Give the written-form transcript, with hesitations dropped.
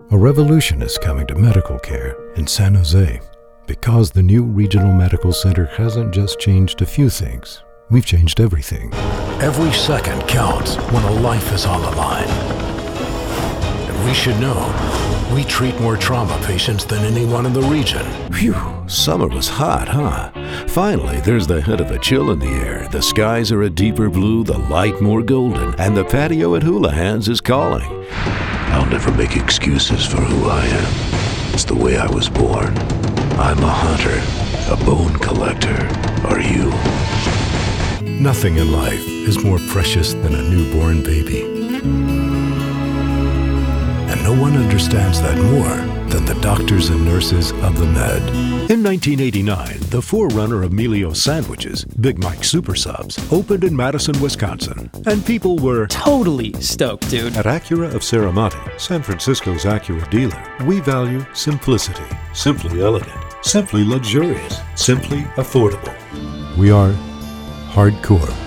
A revolution is coming to medical care in San Jose because the new Regional Medical Center hasn't just changed a few things. We've changed everything. Every second counts when a life is on the line. And we should know, we treat more trauma patients than anyone in the region. Phew, summer was hot, huh? Finally, there's the hint of a chill in the air. The skies are a deeper blue, the light more golden, and the patio at Houlihan's is calling. I'll never make excuses for who I am. It's the way I was born. I'm a hunter, a bone collector. Are you? Nothing in life is more precious than a newborn baby. And no one understands that more than the doctors and nurses of the Med. In 1989, the forerunner of Melio's sandwiches, Big Mike Super Subs, opened in Madison, Wisconsin, and people were totally stoked, dude. At Acura of Serramonte, San Francisco's Acura dealer, we value simplicity. Simply elegant, simply luxurious, simply affordable. We are hardcore.